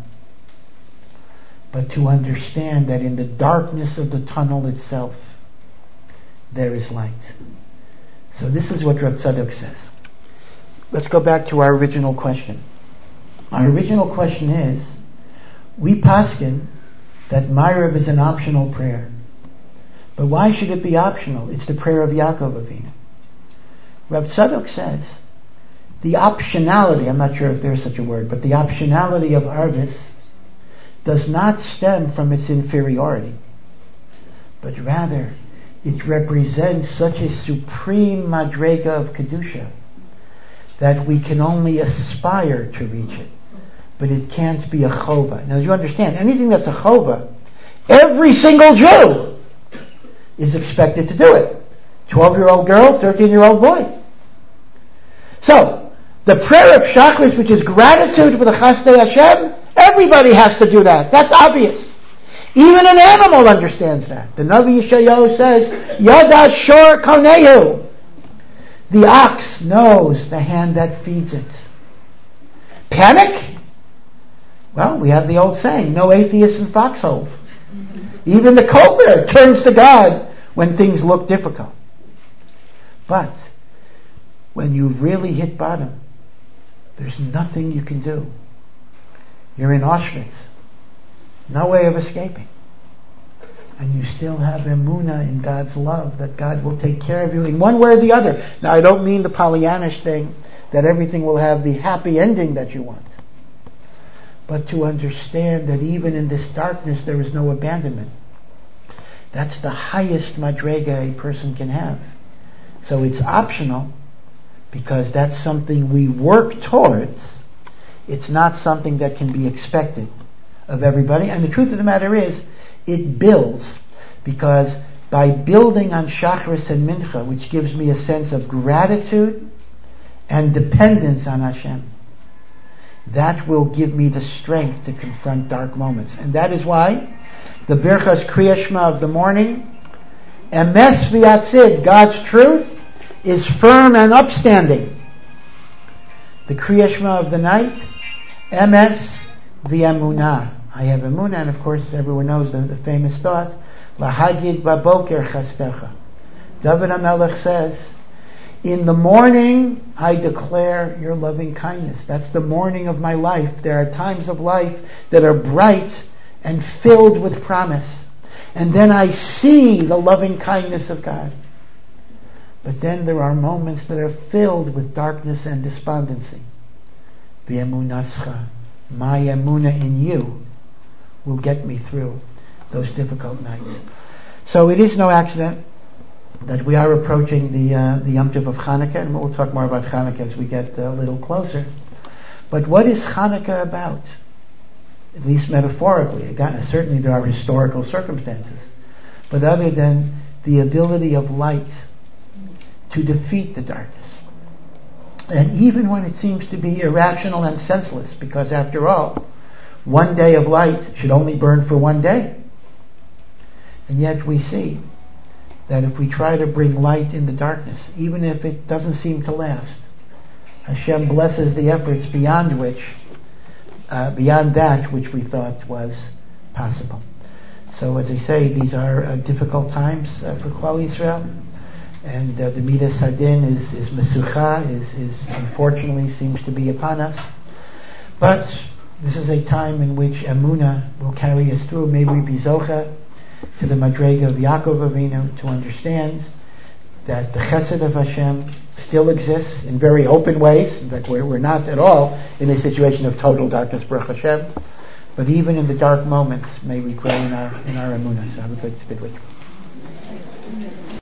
but to understand that in the darkness of the tunnel itself there is light. So this is what Rav Tzadok says. Let's go back to our original question. Our original question is, we paskin that Ma'ariv is an optional prayer. But why should it be optional? It's the prayer of Yaakov Avinu. Rav Tzadok says, the optionality, I'm not sure if there's such a word, but the optionality of Arvis does not stem from its inferiority, but rather it represents such a supreme madrega of Kedusha that we can only aspire to reach it, but it can't be a chova. Now you understand, anything that's a chova, every single Jew is expected to do it. twelve-year-old girl, thirteen-year-old boy. So, the prayer of Shachris, which is gratitude for the chasdei Hashem, everybody has to do that. That's obvious. Even an animal understands that. The Navi Yeshayahu says, Yada shor konehu. The ox knows the hand that feeds it. Panic? Well, we have the old saying, no atheists in foxholes. Even the cobra turns to God when things look difficult. But when you've really hit bottom, there's nothing you can do. You're in Auschwitz. No way of escaping. And you still have emunah in God's love, that God will take care of you in one way or the other. Now, I don't mean the Pollyannish thing, that everything will have the happy ending that you want. But to understand that even in this darkness there is no abandonment. That's the highest madrega a person can have. So it's optional, because that's something we work towards. It's not something that can be expected of everybody. And the truth of the matter is, it builds, because by building on Shachris and Mincha, which gives me a sense of gratitude and dependence on Hashem, that will give me the strength to confront dark moments. And that is why the Birchas Kriya Shema of the morning, Emes v'yatzid, God's truth, is firm and upstanding. The Kriya Shema of the night, Emes v'yamunah. I have emunah, and of course everyone knows the, the famous thought, Lahagid baboker chastecha. David HaMelech says, in the morning I declare your loving kindness. That's the morning of my life. There are times of life that are bright and filled with promise. And then I see the loving kindness of God. But then there are moments that are filled with darkness and despondency. V'emunascha, my emuna in you will get me through those difficult nights. So it is no accident that we are approaching the uh, the Yom Tov of Hanukkah, and we'll talk more about Hanukkah as we get a little closer. But what is Hanukkah about? At least metaphorically. Again, certainly there are historical circumstances. But other than the ability of light to defeat the darkness. And even when it seems to be irrational and senseless, because after all, one day of light should only burn for one day. And yet we see that if we try to bring light in the darkness, even if it doesn't seem to last, Hashem blesses the efforts beyond which, uh, beyond that which we thought was possible. So as I say, these are uh, difficult times uh, for Klal Yisrael, and uh, the Midas Hadin is, is Mesucha, is, is unfortunately seems to be upon us. But this is a time in which Emunah will carry us through. May we be Zocha to the Madrega of Yaakov Avinu to understand that the Chesed of Hashem still exists in very open ways. In fact, we're, we're not at all in a situation of total darkness, Baruch Hashem. But even in the dark moments, may we grow in our in our Emunah. So have a good, good week.